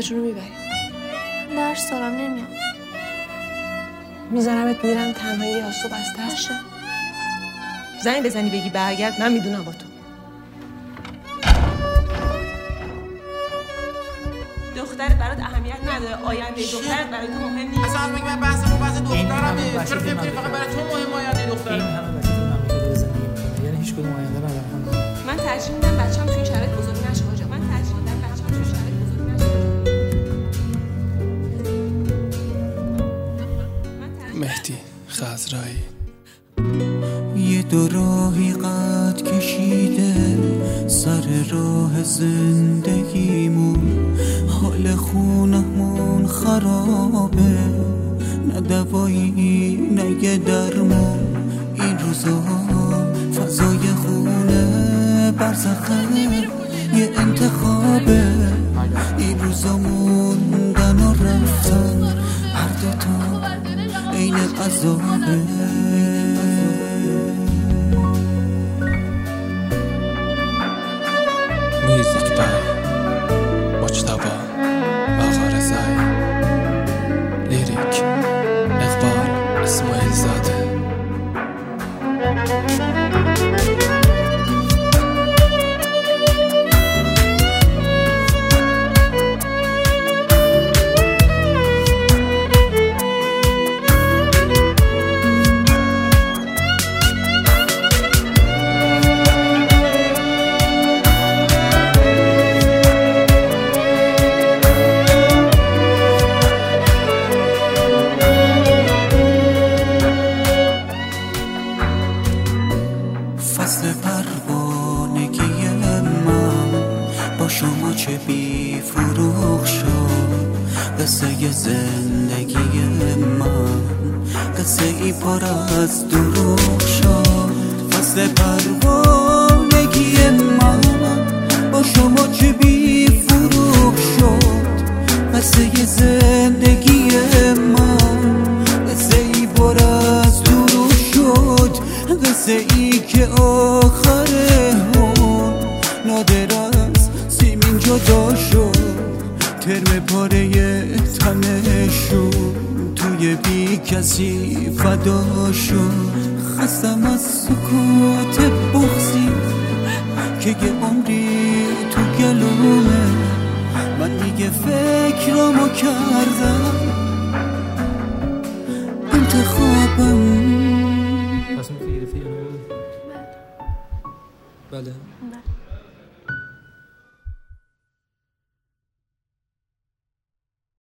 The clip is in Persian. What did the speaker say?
آقا جونو میبریم. درس دارم نمیام. میذارمت میرم تنهایی آسو بسته است. باشه. زنگ بزنی بگی برگرد، من میدونم با تو. دخترت برات اهمیت نداره، آینده دخترت برای تو مهم نیست. اصلا میگم من بحثمون بحث دخترمه. چرا فکر فقط برای تو مهم آینده دخترم؟ این همه بچه تو نمیگه زندگی میکنه، یعنی هیچ کدوم آینده ندارم. من ترجیح میدم بچه‌م تو این شرایط بزرگ نشه آقا. من ترجیح میدم بچه‌م تو این شرایط بزرگ نشه. مهدی خضرایی یه دو راهی قد کشیده سر راه زندگیمون، حال خونمون خرابه، نه دوایی نه یه درمون. این روزا فضای خونه برزخه یه انتخابه، این روزا موندن و رفتن هر دوتا این عذابه. میوزیک بای مجتبی بغارزایی، لیریک اقبال اسماعیل زاده. فصل پروانگی من با شما چه بی فروغ شد، قصه زندگی من قصه ای پر از دروغ شد. فصل پروانگی من با شما چه بی فروغ شد، قصه زندگی من قصه ای پر از دروغ شد، قصه ای که آخرمون نادر از سیمین جدا شد. ترم پاره تنشون توی بی کسی فدا شد. خستم از سکوت بغضی که یه عمری تو گلومه، من دیگه فکرامو کردم انتخابم. تصمیم گرفتی یا نه؟ بله.